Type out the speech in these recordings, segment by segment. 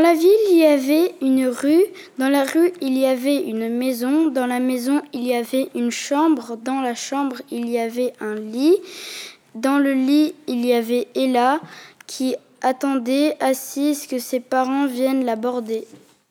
la ville, il y avait une rue. Dans la rue, il y avait une maison. Dans la maison, il y avait une chambre. Dans la chambre, il y avait un lit. Dans le lit, il y avait Ella qui attendait assise que ses parents viennent l'aborder.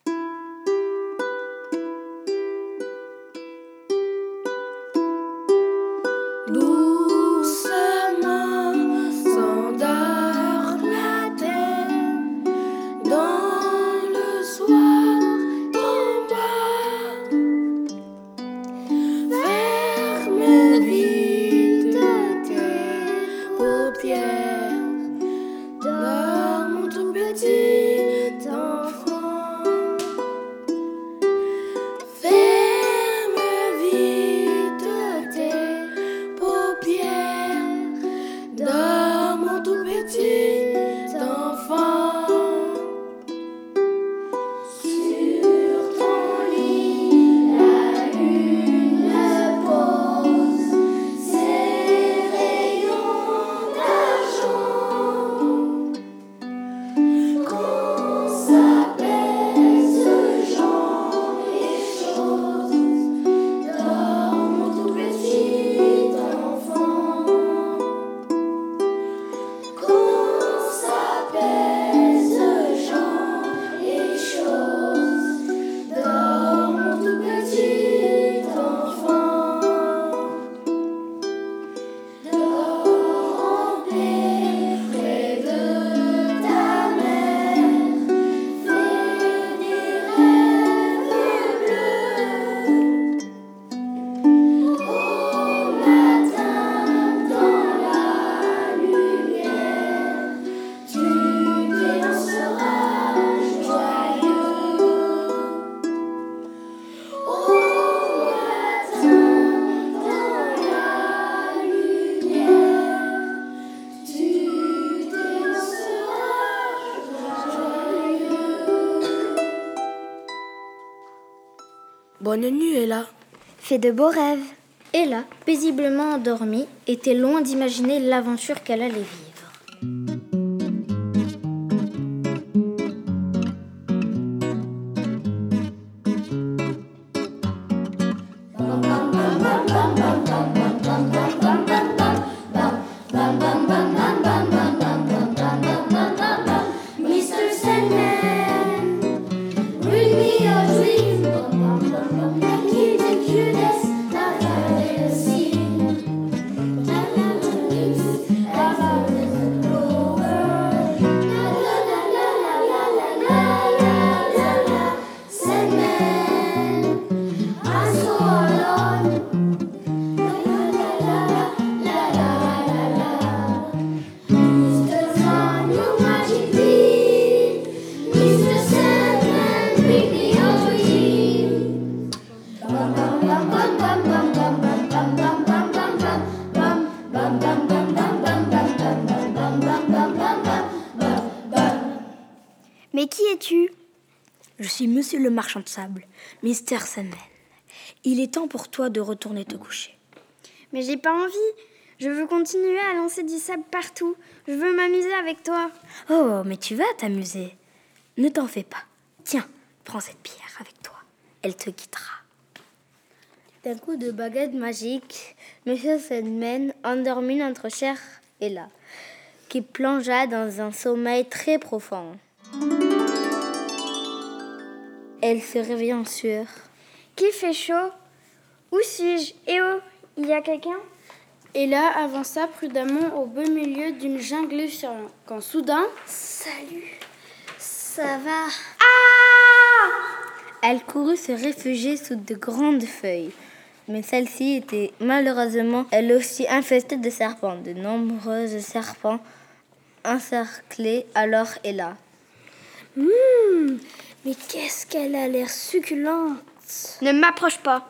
Bonne nuit, Ella. Fais de beaux rêves. Ella, paisiblement endormie, était loin d'imaginer l'aventure qu'elle allait vivre. Mais qui es-tu ? Je suis Monsieur le marchand de sable, Mr. Sandman. Il est temps pour toi de retourner te coucher. Mais j'ai pas envie. Je veux continuer à lancer du sable partout. Je veux m'amuser avec toi. Oh, mais tu vas t'amuser. Ne t'en fais pas. Tiens, prends cette pierre avec toi. Elle te guidera. D'un coup de baguette magique, Monsieur Sandman endormit notre chère Ella, qui plongea dans un sommeil très profond. Elle se réveilla en sueur. Qu'il fait chaud. Où suis-je ? Eh oh, il y a quelqu'un ? Ella avança prudemment au beau milieu d'une jungle effrayante. Quand soudain... Salut, ça va ? Ah ! Elle courut se réfugier sous de grandes feuilles. Mais celle-ci était malheureusement elle aussi infestée de serpents. De nombreux serpents encerclaient alors Ella. Mais qu'est-ce qu'elle a l'air succulente. Ne m'approche pas.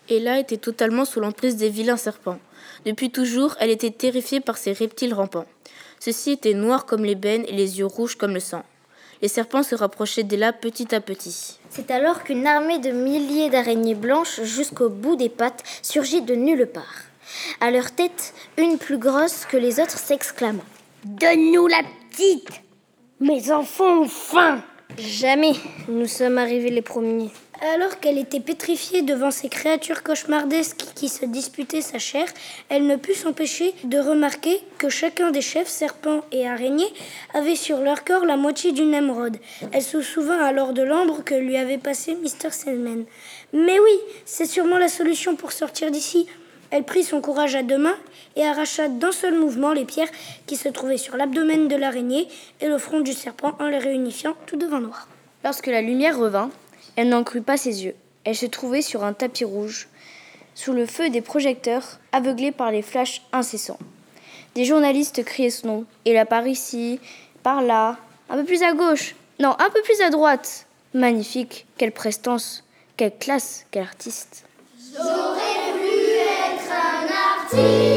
Ella était totalement sous l'emprise des vilains serpents. Depuis toujours, elle était terrifiée par ces reptiles rampants. Ceux-ci étaient noirs comme l'ébène et les yeux rouges comme le sang. Les serpents se rapprochaient d'Ella petit à petit. C'est alors qu'une armée de milliers d'araignées blanches jusqu'au bout des pattes surgit de nulle part. À leur tête, une plus grosse que les autres s'exclama. « Donne-nous la petite! Mes enfants ont faim !» Jamais nous sommes arrivés les premiers. Alors qu'elle était pétrifiée devant ces créatures cauchemardesques qui se disputaient sa chair, elle ne put s'empêcher de remarquer que chacun des chefs, serpents et araignées, avait sur leur corps la moitié d'une émeraude. Elle se souvint alors de l'ambre que lui avait passé Mr. Sandman. « Mais oui, c'est sûrement la solution pour sortir d'ici !» Elle prit son courage à deux mains et arracha d'un seul mouvement les pierres qui se trouvaient sur l'abdomen de l'araignée et le front du serpent en les réunifiant tout devant noir. Lorsque la lumière revint, elle n'en crut pas ses yeux. Elle se trouvait sur un tapis rouge, sous le feu des projecteurs, aveuglée par les flashs incessants. Des journalistes criaient son nom. Et là, par ici, par là, un peu plus à gauche, non, un peu plus à droite. Magnifique, quelle prestance, quelle classe, quel artiste. J'aurais voulu être un artiste.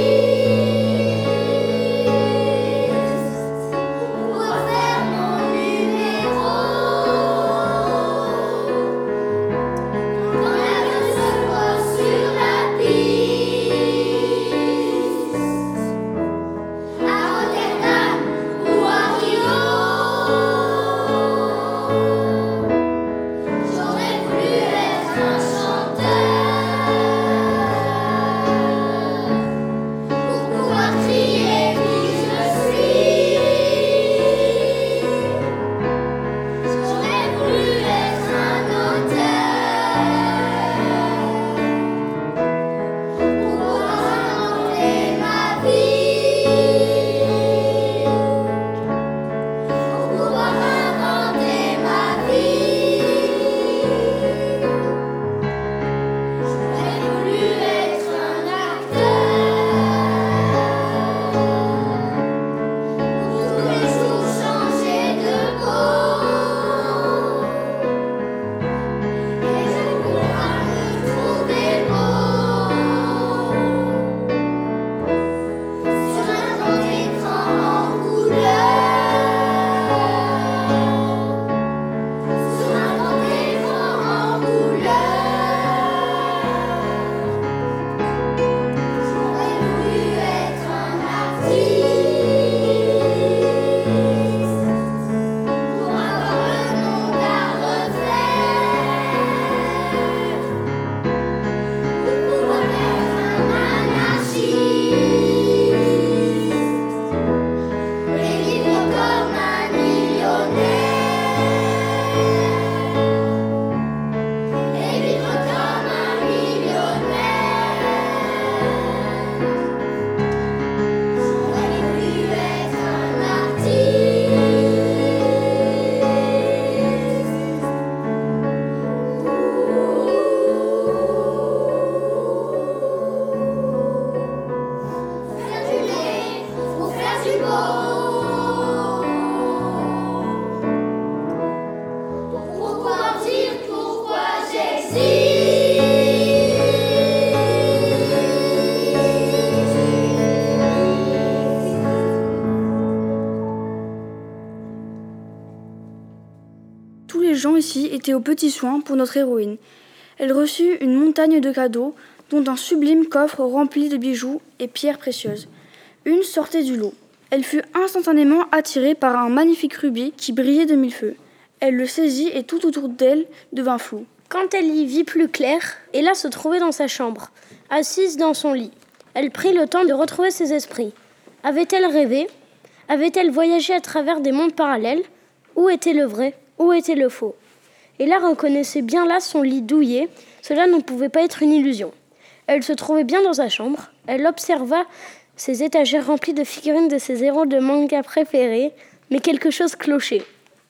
gens ici étaient aux petits soins pour notre héroïne. Elle reçut une montagne de cadeaux, dont un sublime coffre rempli de bijoux et pierres précieuses. Une sortait du lot. Elle fut instantanément attirée par un magnifique rubis qui brillait de mille feux. Elle le saisit et tout autour d'elle devint flou. Quand elle y vit plus clair, Ella se trouvait dans sa chambre, assise dans son lit. Elle prit le temps de retrouver ses esprits. Avait-elle rêvé ? Avait-elle voyagé à travers des mondes parallèles ? Où était le vrai ? Où était le faux ? Ella reconnaissait bien là son lit douillet. Cela ne pouvait pas être une illusion. Elle se trouvait bien dans sa chambre. Elle observa ses étagères remplies de figurines de ses héros de manga préférés, mais quelque chose clochait.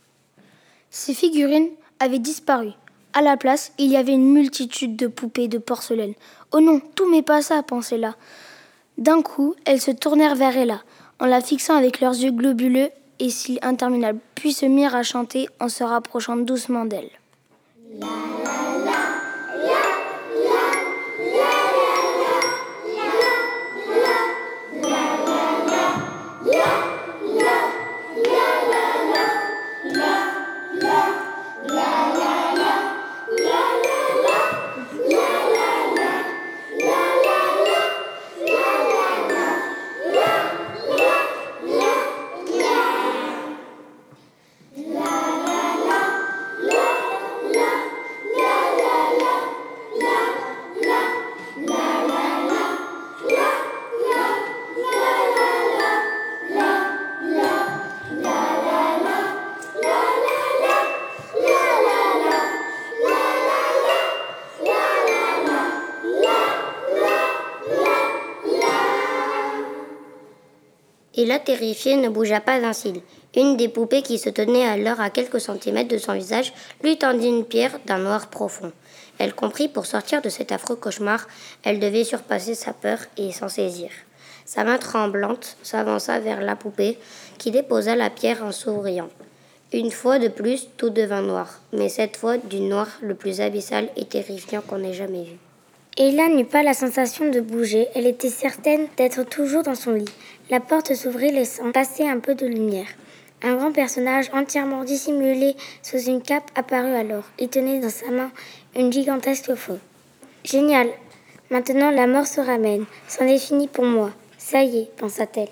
Ces figurines avaient disparu. À la place, il y avait une multitude de poupées de porcelaine. « Oh non, tout m'est pas ça », pensait-elle. D'un coup, elles se tournèrent vers Ella, en la fixant avec leurs yeux globuleux et cils interminables, puis se mirent à chanter en se rapprochant doucement d'elle. La la la, la la la. Et la terrifiée ne bougea pas un cil. Une des poupées qui se tenait alors à quelques centimètres de son visage lui tendit une pierre d'un noir profond. Elle comprit pour sortir de cet affreux cauchemar, elle devait surpasser sa peur et s'en saisir. Sa main tremblante s'avança vers la poupée qui déposa la pierre en souriant. Une fois de plus, tout devint noir, mais cette fois du noir le plus abyssal et terrifiant qu'on ait jamais vu. Ella n'eut pas la sensation de bouger, elle était certaine d'être toujours dans son lit. La porte s'ouvrit laissant passer un peu de lumière. Un grand personnage entièrement dissimulé sous une cape apparut alors. Il tenait dans sa main une gigantesque feu. Génial, maintenant la mort se ramène, c'en est fini pour moi. Ça y est, pensa-t-elle.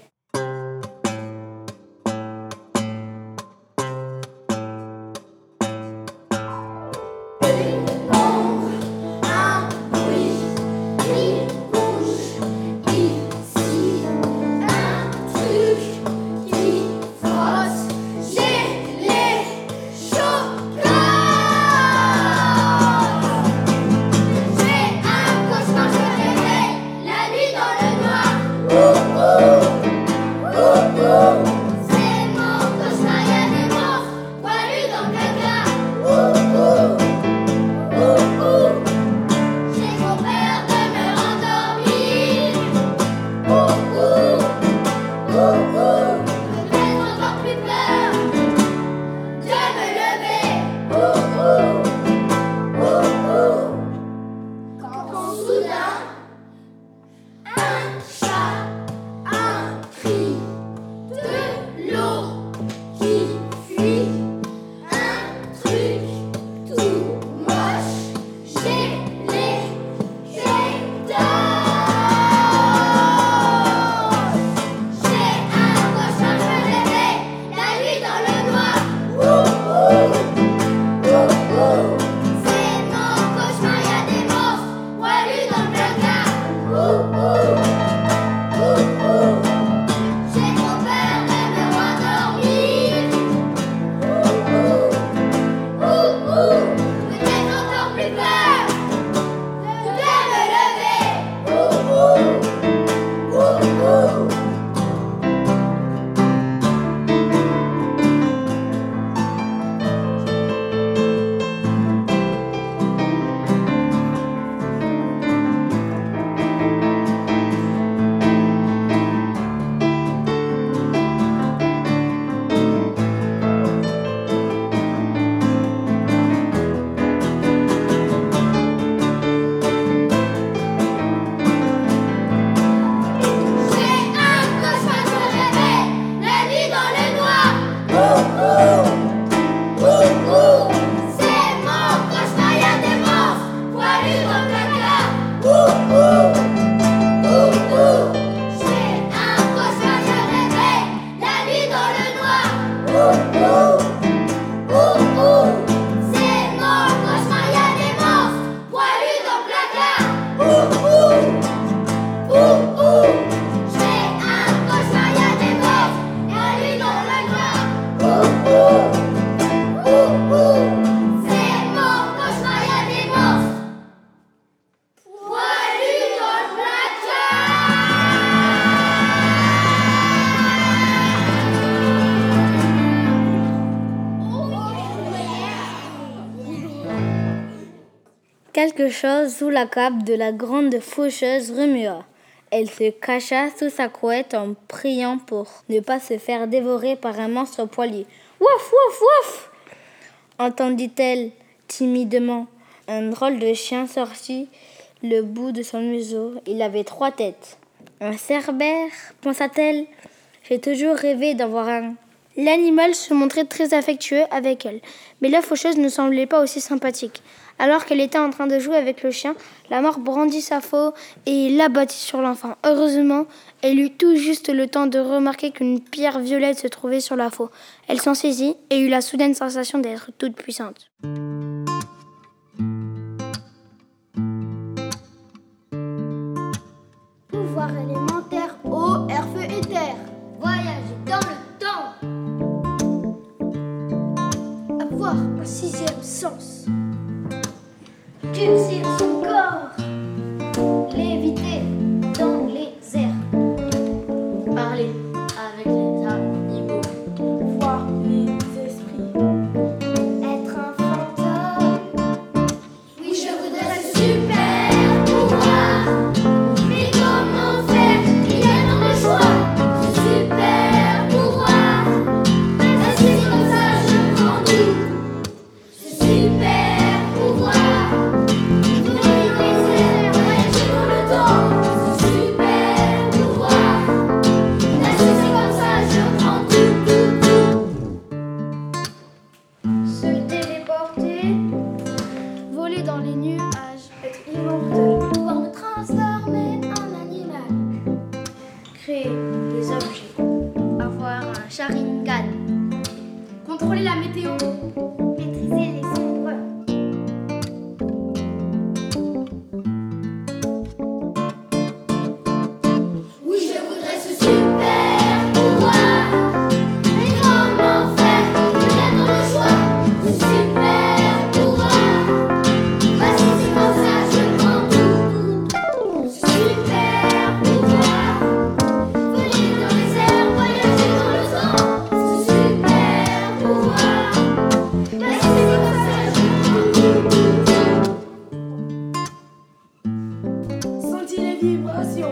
Quelque chose sous la cape de la grande faucheuse remua. Elle se cacha sous sa couette en priant pour ne pas se faire dévorer par un monstre poilu. « Wouf, wouf, wouf !» entendit-elle timidement. Un drôle de chien sortit le bout de son museau. Il avait 3 têtes. « Un cerbère ?» pensa-t-elle. « J'ai toujours rêvé d'avoir un. » L'animal se montrait très affectueux avec elle, mais la faucheuse ne semblait pas aussi sympathique. Alors qu'elle était en train de jouer avec le chien, la mort brandit sa faux et l'abattit sur l'enfant. Heureusement, elle eut tout juste le temps de remarquer qu'une pierre violette se trouvait sur la faux. Elle s'en saisit et eut la soudaine sensation d'être toute puissante. Pouvoir élémentaire, eau, air, feu et terre. Voyager dans le temps. Avoir un 6e sens. Durcir son corps. Léviter dans les airs. Parler avec contrôler la météo. Maîtriser les ombres. Oui, je voudrais ce super pouvoir. Mais comment faire? Il y a dans le choix. Ce super pouvoir. Bah si c'est comme ça, je prends tout. Ce super pouvoir. Voler dans les airs, voyager dans le temps. Ce super pouvoir. Bah si c'est comme ça, je prends tout. Sentir les vibrations.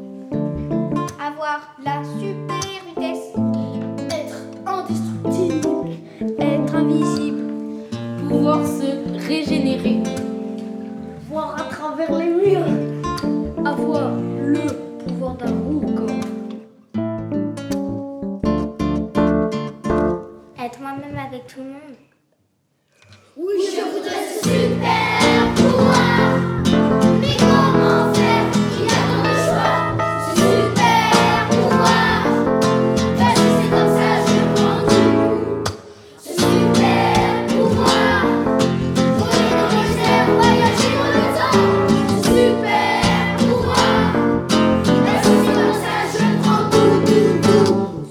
Avoir la super vitesse. Être indestructible. Être invisible. Pouvoir se régénérer. Voir à travers les murs. Avoir le pouvoir d'un rougon. Être moi-même avec tout le monde. Oui, je voudrais ce super pouvoir. Mais comment faire? Il y a tant de choix. Ce super pouvoir. Bah si c'est comme ça, je prends tout. Ce super pouvoir. Voler dans les airs, voyager dans le temps. Ce super pouvoir. Bah si c'est comme ça, je prends tout.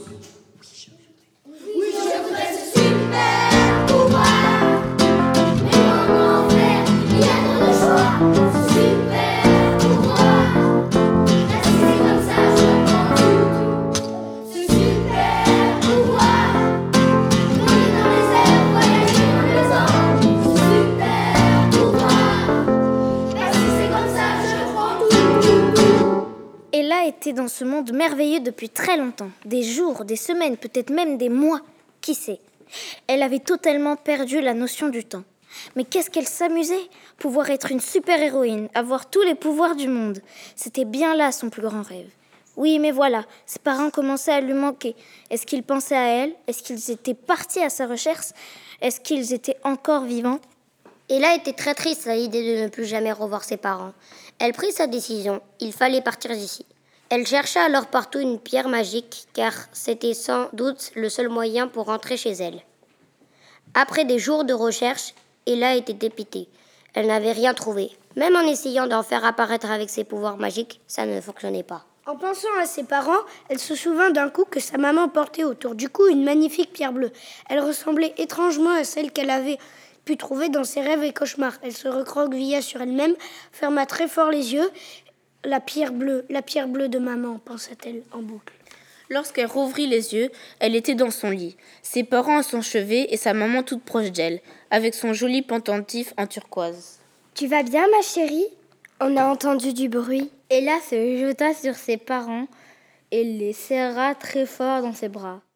Oui, je voudrais ce super pouvoir. Mais comment faire? Il y a tant de choix. Ce super pouvoir. Bah si c'est comme ça, je prends tout. Ce super pouvoir. Voler dans les airs, voyager dans le temps. Ce super pouvoir. Bah si c'est comme ça, je prends tout. Ella était dans ce monde merveilleux depuis très longtemps. Des jours, des semaines, peut-être même des mois. Qui sait? Elle avait totalement perdu la notion du temps. Mais qu'est-ce qu'elle s'amusait? Pouvoir être une super-héroïne, avoir tous les pouvoirs du monde. C'était bien là son plus grand rêve. Oui, mais voilà, ses parents commençaient à lui manquer. Est-ce qu'ils pensaient à elle? Est-ce qu'ils étaient partis à sa recherche? Est-ce qu'ils étaient encore vivants? Ella était très triste à l'idée de ne plus jamais revoir ses parents. Elle prit sa décision, il fallait partir d'ici. Elle chercha alors partout une pierre magique, car c'était sans doute le seul moyen pour rentrer chez elle. Après des jours de recherche, Ella était dépitée. Elle n'avait rien trouvé. Même en essayant d'en faire apparaître avec ses pouvoirs magiques, ça ne fonctionnait pas. En pensant à ses parents, elle se souvint d'un coup que sa maman portait autour du cou une magnifique pierre bleue. Elle ressemblait étrangement à celle qu'elle avait pu trouver dans ses rêves et cauchemars. Elle se recroquevilla sur elle-même, ferma très fort les yeux. La pierre bleue de maman, pensa-t-elle en boucle. Lorsqu'elle rouvrit les yeux, elle était dans son lit, ses parents à son chevet et sa maman toute proche d'elle, avec son joli pendentif en turquoise. Tu vas bien, ma chérie? On a entendu du bruit. Ella se jeta sur ses parents et les serra très fort dans ses bras.